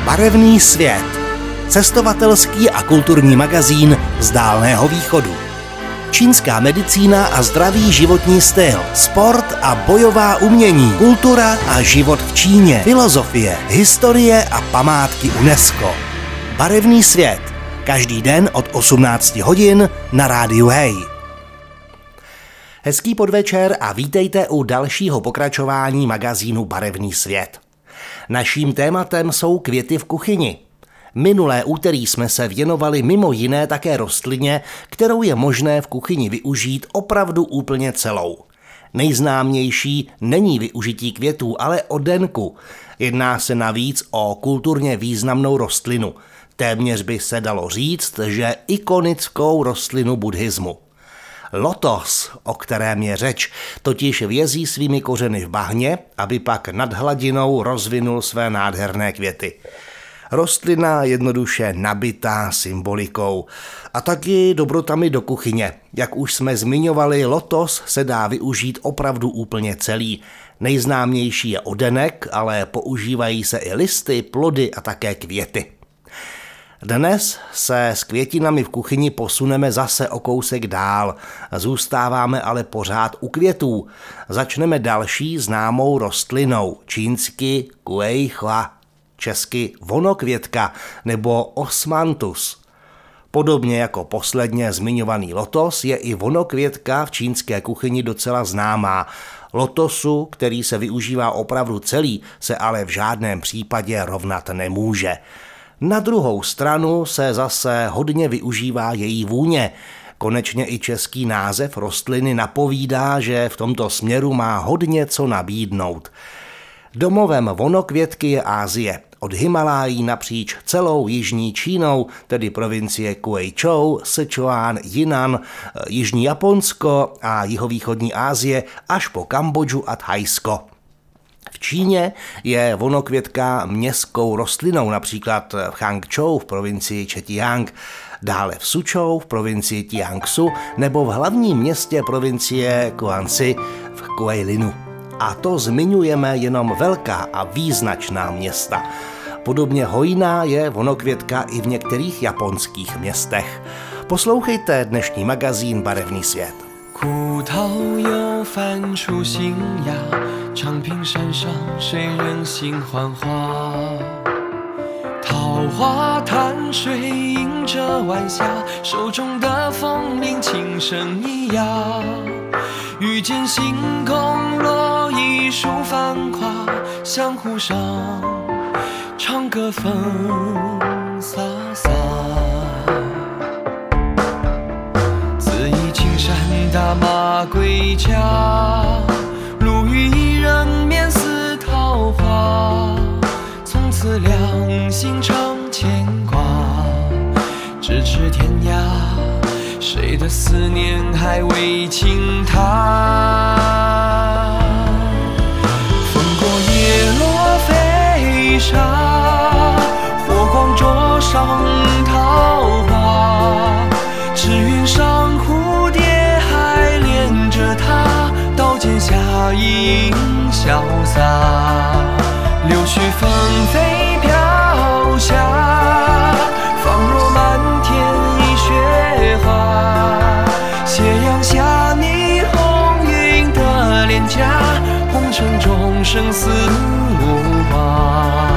Barevný svět. Cestovatelský a kulturní magazín z Dálného východu. Čínská medicína a zdravý životní styl, sport a bojová umění, kultura a život v Číně, filozofie, historie a památky UNESCO. Barevný svět. Každý den od 18 hodin na rádiu Hej. Hezký podvečer a vítejte u dalšího pokračování magazínu Barevný svět. Naším tématem jsou květy v kuchyni. Minulé úterý jsme se věnovali mimo jiné také rostlině, kterou je možné v kuchyni využít opravdu úplně celou. Nejznámější není využití květů, ale oddenku. Jedná se navíc o kulturně významnou rostlinu. Téměř by se dalo říct, že ikonickou rostlinu buddhismu. Lotos, o kterém je řeč, totiž vězí svými kořeny v bahně, aby pak nad hladinou rozvinul své nádherné květy. Rostlina jednoduše nabitá symbolikou a taky dobrotami do kuchyně. Jak už jsme zmiňovali, lotos se dá využít opravdu úplně celý. Nejznámější je oddenek, ale používají se i listy, plody a také květy. Dnes se s květinami v kuchyni posuneme zase o kousek dál. Zůstáváme ale pořád u květů. Začneme další známou rostlinou, čínsky kuejhua, česky vonokvětka nebo osmanthus. Podobně jako posledně zmiňovaný lotos je i vonokvětka v čínské kuchyni docela známá. Lotosu, který se využívá opravdu celý, se ale v žádném případě rovnat nemůže. Na druhou stranu se zase hodně využívá její vůně. Konečně i český název rostliny napovídá, že v tomto směru má hodně co nabídnout. Domovem vonokvětky je Asie. Od Himalájí napříč celou jižní Čínou, tedy provincie Guizhou, Sichuan, Jinan, jižní Japonsko a jihovýchodní Asie až po Kambodžu a Thajsko. V Číně je vonokvětka městskou rostlinou, například v Hangzhou v provincii Zhejiang, dále v Suzhou v provincii Jiangsu nebo v hlavním městě provincie Guangxi v Guilinu. A to zmiňujeme jenom velká a význačná města. Podobně hojná je vonokvětka i v některých japonských městech. Poslouchejte dnešní magazín Barevný svět. 古道有翻出新芽，长平山上谁人心幻化？桃花潭水映着晚霞，手中的风铃轻声一摇。遇见星空落一树繁华，相互上唱歌风飒飒。大马归家，路遇一人面似桃花，从此两心常牵挂，咫尺天涯，谁的思念还未倾塌？风过叶落飞沙，火光灼伤桃花，只愿上蝴蝶刀剑下一影潇洒，柳絮纷飞飘下，仿若满天一雪花。斜阳下霓虹晕的脸颊，红尘中生死无话。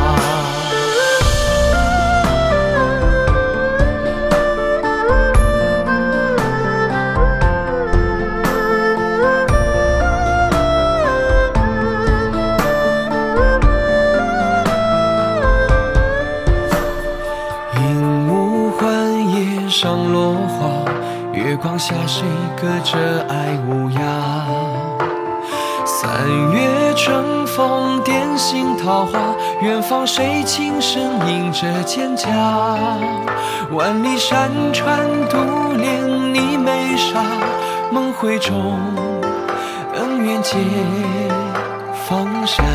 上落花，月光下谁隔着爱无涯？三月春风点醒桃花，远方谁轻声吟着蒹葭？万里山川独恋你眉梢，梦回中恩怨皆放下。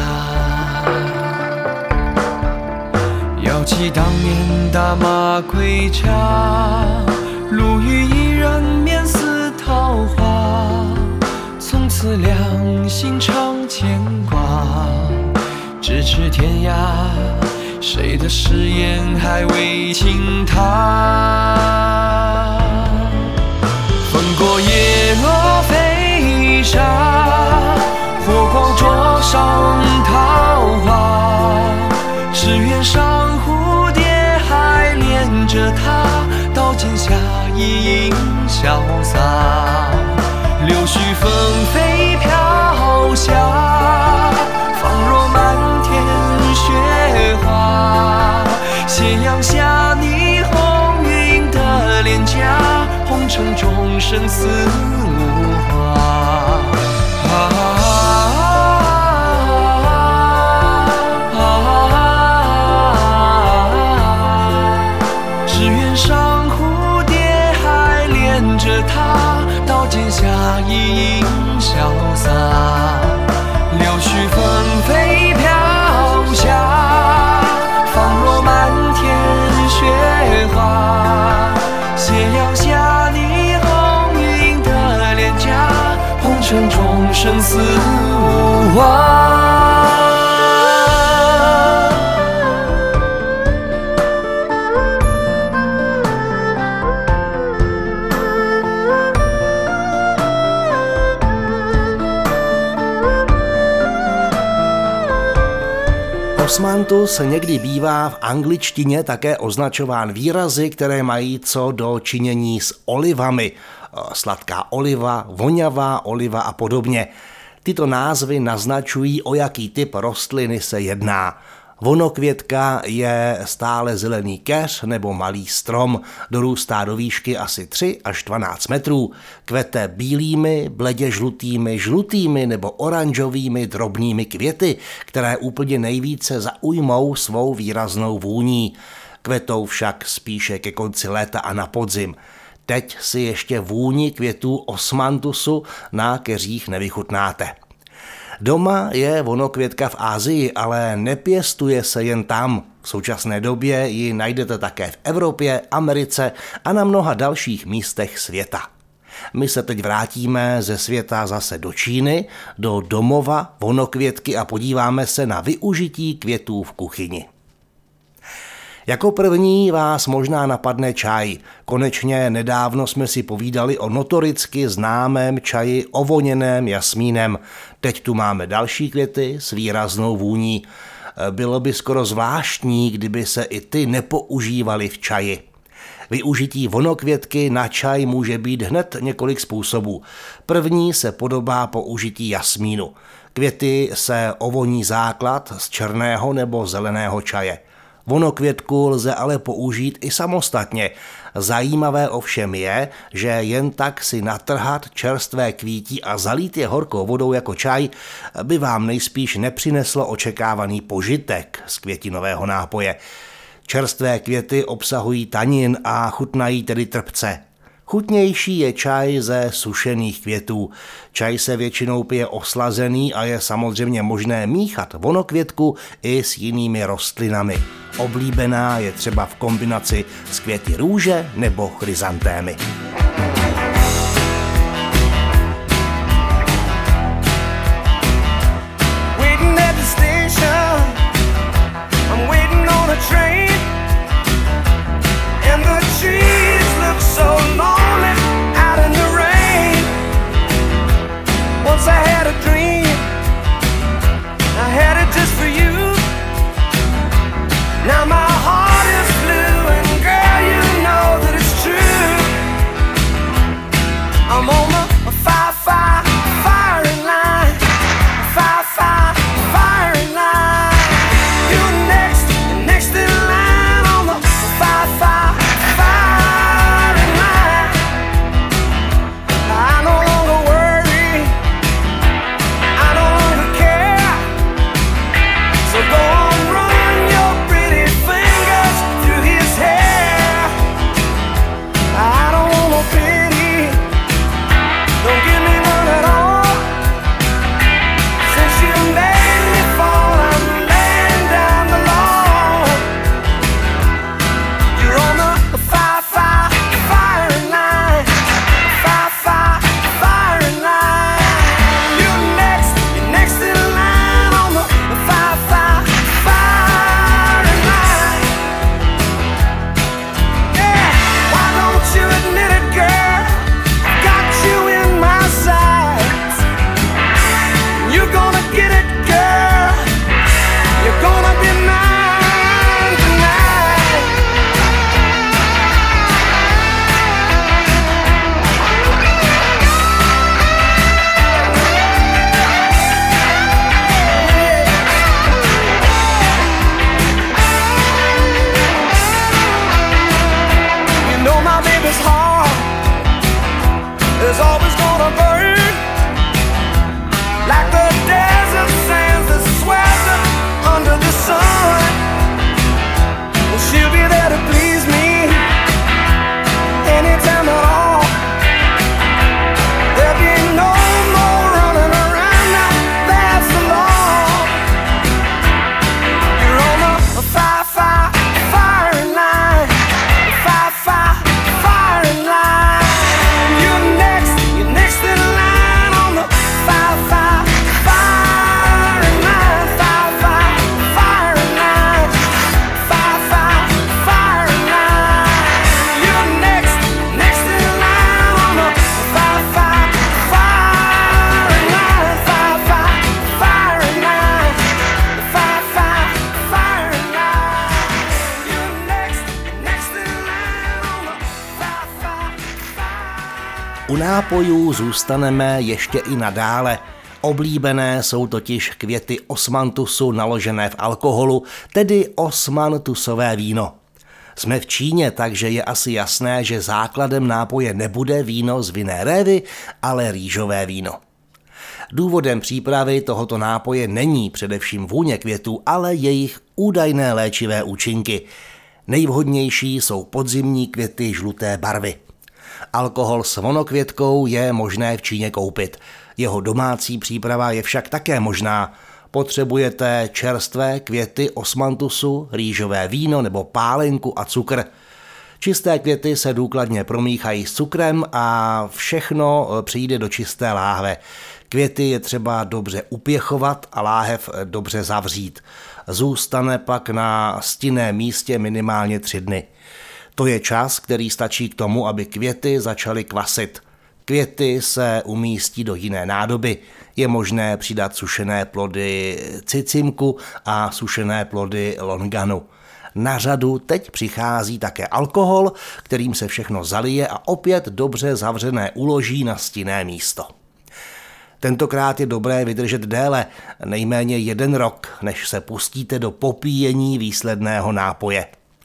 遥记当年大马归家，路遇一人面似桃花，从此两心常牵挂，咫尺天涯， 谁的誓言还未倾塌？风过叶落飞沙，火光灼伤桃花。只愿上蝴蝶还恋着他，刀剑下一影潇洒。柳絮纷飞飘下，仿若漫天雪花。斜阳下霓虹云的脸颊，红尘中生死无话。只愿上蝴蝶还恋着他，刀剑下一影潇洒。柳絮纷飞飘下，仿若漫天雪花。斜阳下霓虹云的脸颊，红尘中生死无话。 Osmanthus někdy bývá v angličtině také označován výrazy, které mají co do činění s olivami. Sladká oliva, voňavá oliva a podobně. Tyto názvy naznačují, o jaký typ rostliny se jedná. Vonokvětka je stále zelený keř nebo malý strom, dorůstá do výšky asi 3 až 12 metrů, kvete bílými, bledě žlutými nebo oranžovými drobnými květy, které úplně nejvíce zaujmou svou výraznou vůní. Kvetou však spíše ke konci léta a na podzim. Teď si ještě vůni květů osmanthusu na keřích nevychutnáte. Doma je vonokvětka v Asii, ale nepěstuje se jen tam. V současné době ji najdete také v Evropě, Americe a na mnoha dalších místech světa. My se teď vrátíme ze světa zase do Číny, do domova vonokvětky a podíváme se na využití květů v kuchyni. Jako první vás možná napadne čaj. Konečně nedávno jsme si povídali o notoricky známém čaji ovoněném jasmínem. Teď tu máme další květy s výraznou vůní. Bylo by skoro zvláštní, kdyby se i ty nepoužívaly v čaji. Využití vonokvětky na čaj může být hned několik způsobů. První se podobá použití jasmínu. Květy se ovoní základ z černého nebo zeleného čaje. Vonokvětku lze ale použít i samostatně. Zajímavé ovšem je, že jen tak si natrhat čerstvé kvítí a zalít je horkou vodou jako čaj by vám nejspíš nepřineslo očekávaný požitek z květinového nápoje. Čerstvé květy obsahují tanin a chutnají tedy trpce. Chutnější je čaj ze sušených květů. Čaj se většinou pije oslazený a je samozřejmě možné míchat vonokvětku i s jinými rostlinami. Oblíbená je třeba v kombinaci s květy růže nebo chryzantémy. So go on, run your pretty face. U nápojů zůstaneme ještě i nadále. Oblíbené jsou totiž květy osmantusu naložené v alkoholu, tedy osmantusové víno. Jsme v Číně, takže je asi jasné, že základem nápoje nebude víno z vinné révy, ale rýžové víno. Důvodem přípravy tohoto nápoje není především vůně květů, ale jejich údajné léčivé účinky. Nejvhodnější jsou podzimní květy žluté barvy. Alkohol s vonokvětkou je možné v Číně koupit. Jeho domácí příprava je však také možná. Potřebujete čerstvé květy osmantusu, rýžové víno nebo pálenku a cukr. Čisté květy se důkladně promíchají s cukrem a všechno přijde do čisté láhve. Květy je třeba dobře upěchovat a láhev dobře zavřít. Zůstane pak na stinném místě minimálně 3 dny. To je čas, který stačí k tomu, aby květy začaly kvasit. Květy se umístí do jiné nádoby. Je možné přidat sušené plody cicimku a sušené plody longanu. Na řadu teď přichází také alkohol, kterým se všechno zalije a opět dobře zavřené uloží na stinné místo. Tentokrát je dobré vydržet déle, nejméně 1 rok, než se pustíte do popíjení výsledného nápoje.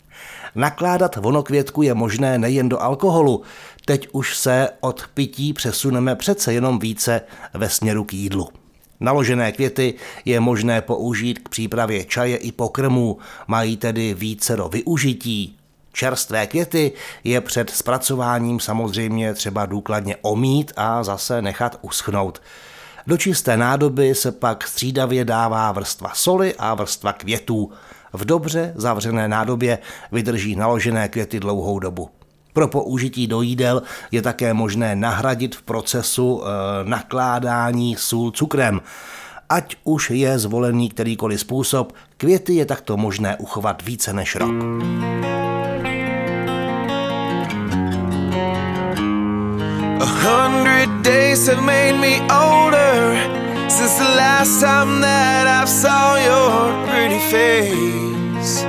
Nakládat vonokvětku je možné nejen do alkoholu, teď už se od pití přesuneme přece jenom více ve směru k jídlu. Naložené květy je možné použít k přípravě čaje i pokrmů, mají tedy vícero využití. Čerstvé květy je před zpracováním samozřejmě třeba důkladně omýt a zase nechat uschnout. Do čisté nádoby se pak střídavě dává vrstva soli a vrstva květů. V dobře zavřené nádobě vydrží naložené květy dlouhou dobu. Pro použití do jídel je také možné nahradit v procesu nakládání sůl cukrem. Ať už je zvolený kterýkoliv způsob, květy je takto možné uchovat více než rok. A 100 days have made me older since the last time that I saw your pretty face.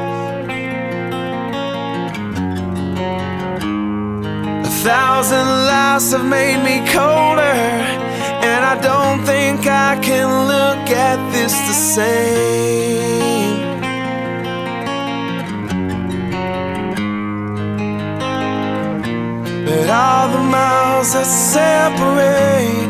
1,000 lives have made me colder, and I don't think I can look at this the same. But all the miles that separate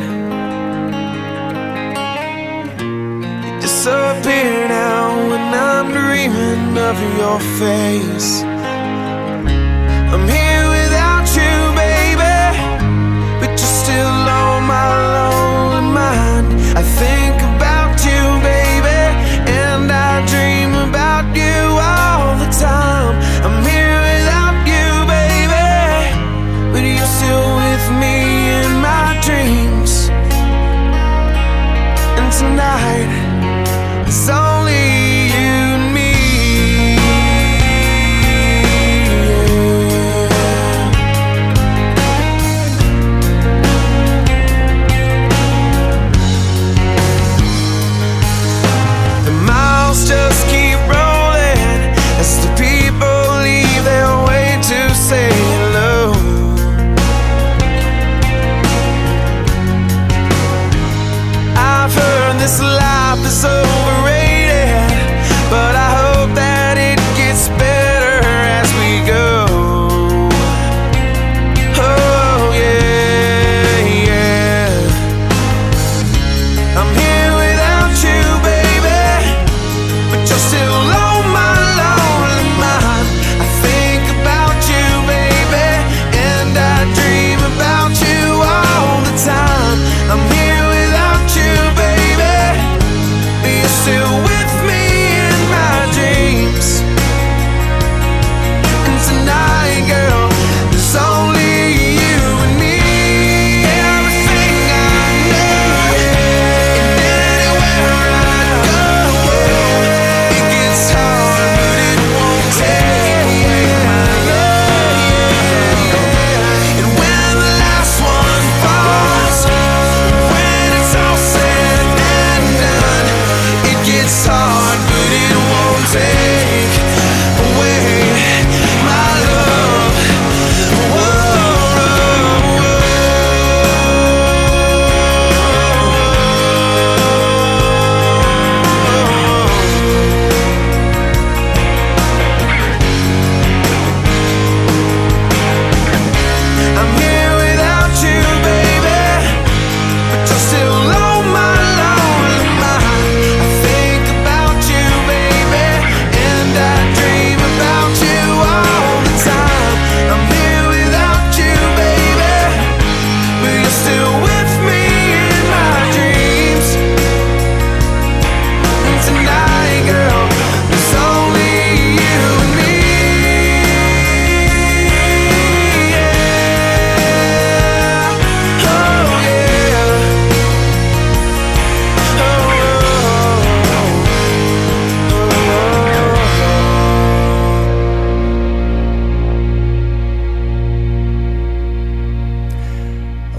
disappear now when I'm dreaming of your face. I'm here without you, baby, but you're still on my lonely mind. I think about you, baby, and I dream about you all the time. I'm here without you, baby, but you're still with me in my dreams. And tonight it's only you and me.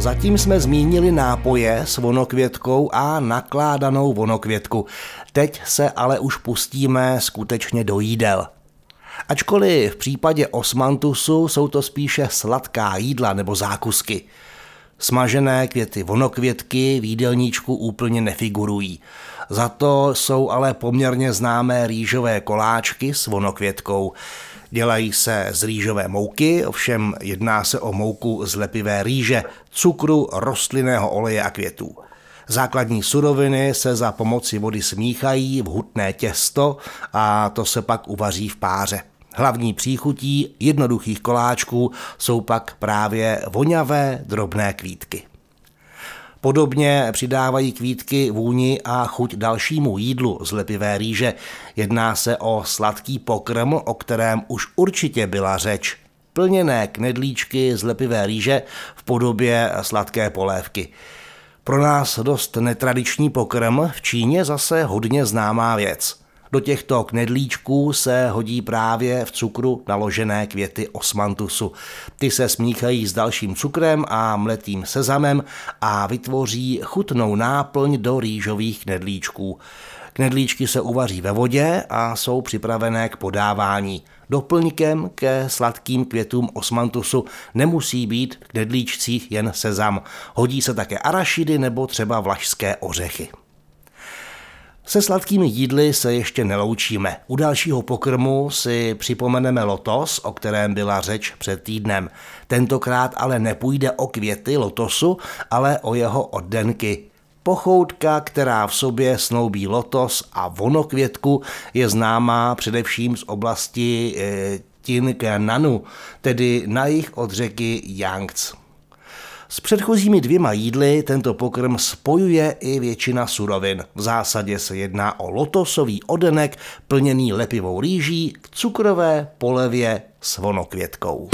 Zatím jsme zmínili nápoje s vonokvětkou a nakládanou vonokvětku. Teď se ale už pustíme skutečně do jídel. Ačkoliv v případě osmantusu jsou to spíše sladká jídla nebo zákusky. Smažené květy vonokvětky v jídelníčku úplně nefigurují. Za to jsou ale poměrně známé rýžové koláčky s vonokvětkou. Dělají se z rýžové mouky, ovšem jedná se o mouku z lepivé rýže, cukru, rostlinného oleje a květů. Základní suroviny se za pomoci vody smíchají v hutné těsto a to se pak uvaří v páře. Hlavní příchutí jednoduchých koláčků jsou pak právě voňavé drobné kvítky. Podobně přidávají kvítky vůni a chuť dalšímu jídlu z lepivé rýže. Jedná se o sladký pokrm, o kterém už určitě byla řeč. Plněné knedlíčky z lepivé rýže v podobě sladké polévky. Pro nás dost netradiční pokrm, v Číně zase hodně známá věc. Do těchto knedlíčků se hodí právě v cukru naložené květy osmantusu. Ty se smíchají s dalším cukrem a mletým sezamem a vytvoří chutnou náplň do rýžových knedlíčků. Knedlíčky se uvaří ve vodě a jsou připravené k podávání. Doplňkem ke sladkým květům osmantusu nemusí být v knedlíčcích jen sezam. Hodí se také arašidy nebo třeba vlašské ořechy. Se sladkými jídly se ještě neloučíme. U dalšího pokrmu si připomeneme lotos, o kterém byla řeč před týdnem. Tentokrát ale nepůjde o květy lotosu, ale o jeho oddenky. Pochoutka, která v sobě snoubí lotos a vonokvětku, je známá především z oblasti Tingannanu, tedy na jih od řeky Yangtze. S předchozími dvěma jídly tento pokrm spojuje i většina surovin. V zásadě se jedná o lotosový oddenek plněný lepivou rýží k cukrové polevě s vonokvětkou.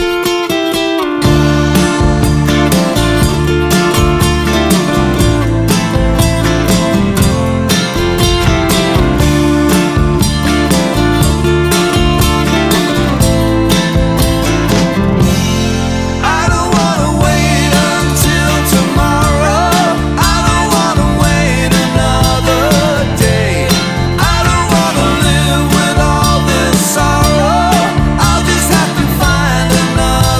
Enough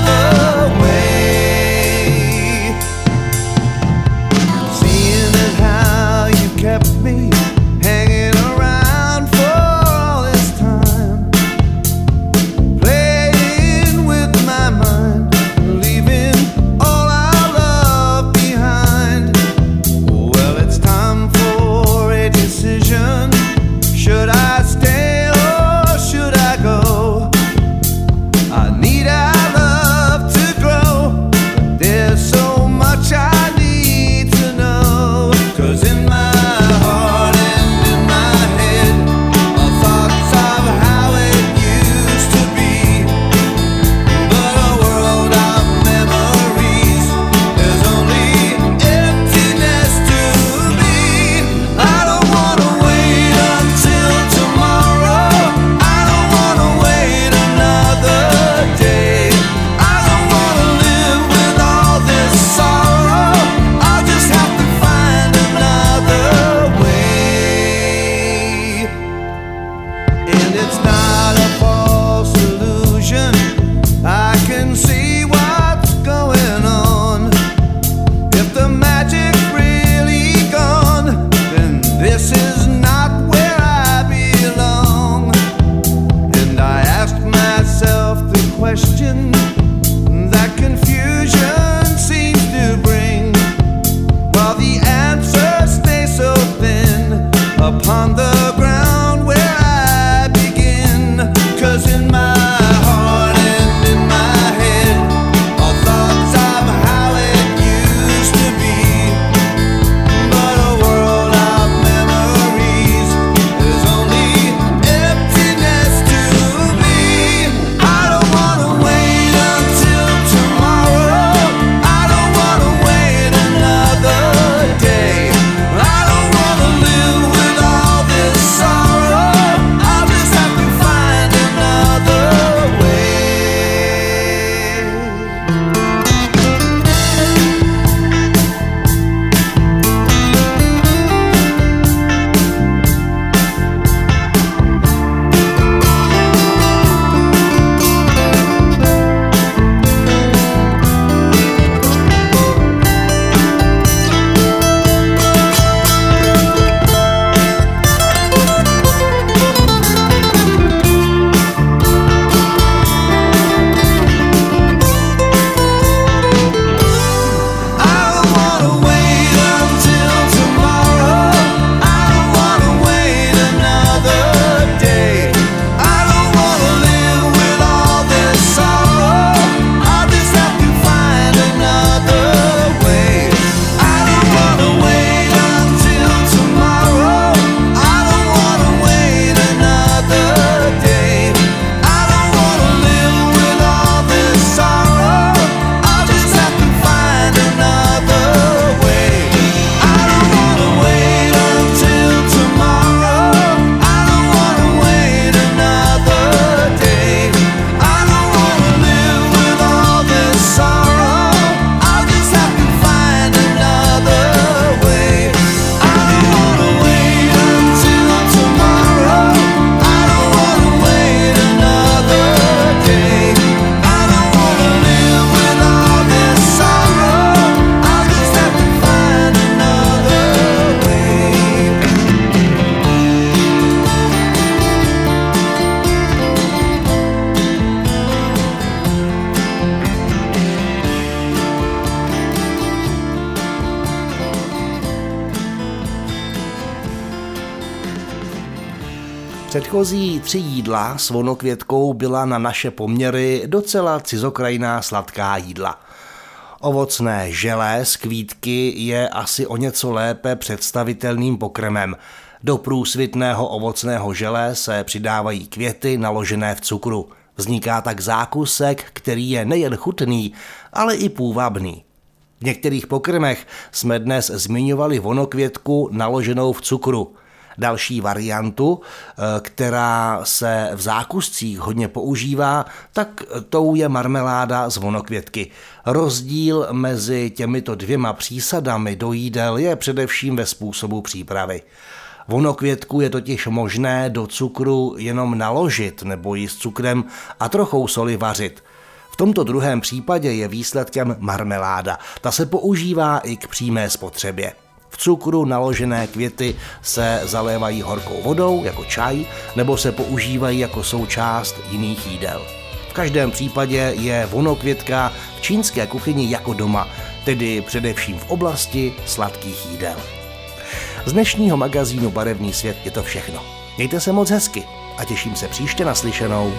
Předchozí 3 jídla s vonokvětkou byla na naše poměry docela cizokrajná sladká jídla. Ovocné želé z kvítky je asi o něco lépe představitelným pokrmem. Do průsvitného ovocného želé se přidávají květy naložené v cukru. Vzniká tak zákusek, který je nejen chutný, ale i půvabný. V některých pokrmech jsme dnes zmiňovali vonokvětku naloženou v cukru. Další variantu, která se v zákuscích hodně používá, tak tou je marmeláda z vonokvětky. Rozdíl mezi těmito 2 přísadami do jídel je především ve způsobu přípravy. Vonokvětku je totiž možné do cukru jenom naložit nebo ji s cukrem a trochou soli vařit. V tomto druhém případě je výsledkem marmeláda. Ta se používá i k přímé spotřebě. V cukru naložené květy se zalévají horkou vodou jako čaj nebo se používají jako součást jiných jídel. V každém případě je vonokvětka v čínské kuchyni jako doma, tedy především v oblasti sladkých jídel. Z dnešního magazínu Barevný svět je to všechno. Mějte se moc hezky a těším se příště na slyšenou.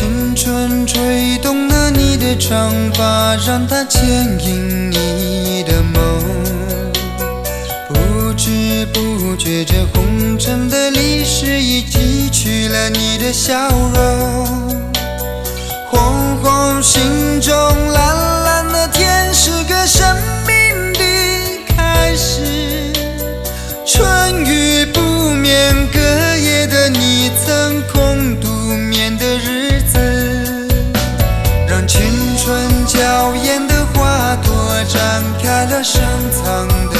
不觉这红尘的历史已记取了你的笑容，红红心中蓝蓝的天是个生命的开始，春雨不眠隔夜的你曾空独眠的日子，让青春娇艳的花朵展开了深藏的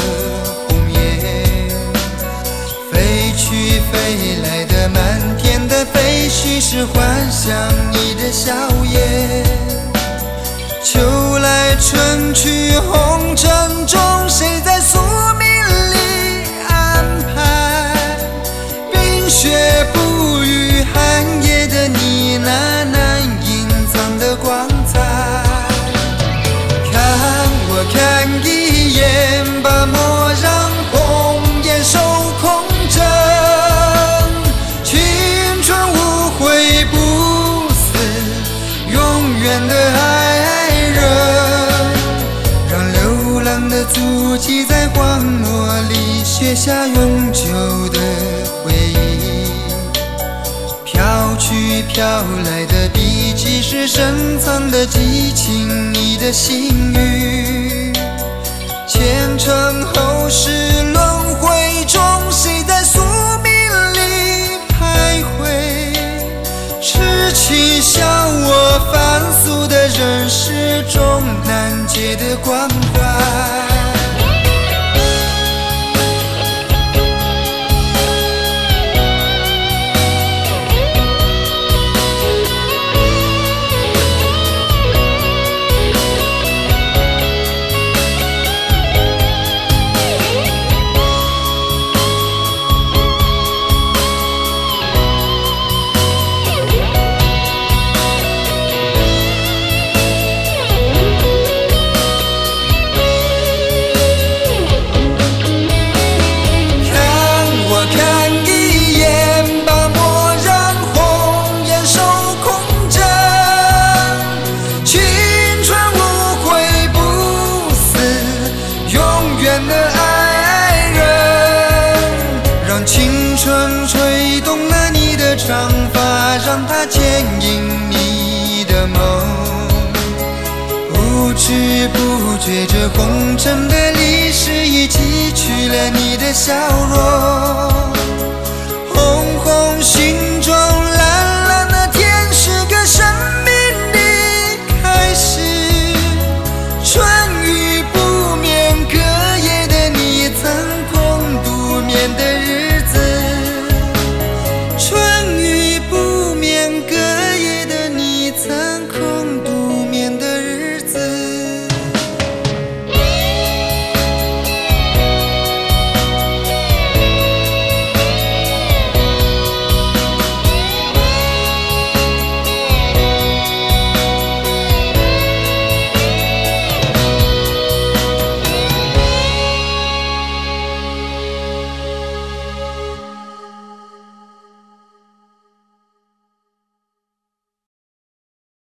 飞来的满天的飞絮是幻想你的笑颜，秋来春去红尘中谁在宿命里安排，冰雪不语寒夜的你那难隐藏的光彩，看我看一眼把莫让红颜守空枕，的爱人，让流浪的足迹在荒漠里写下永久的回忆，飘去飘来的笔迹是深藏的激情，你的心语，前尘后世轮回中谁在宿命里徘徊，痴情笑我凡俗的人世中难解的关怀。长发让它牵引你的梦，不知不觉这红尘的历史已记取了你的笑容，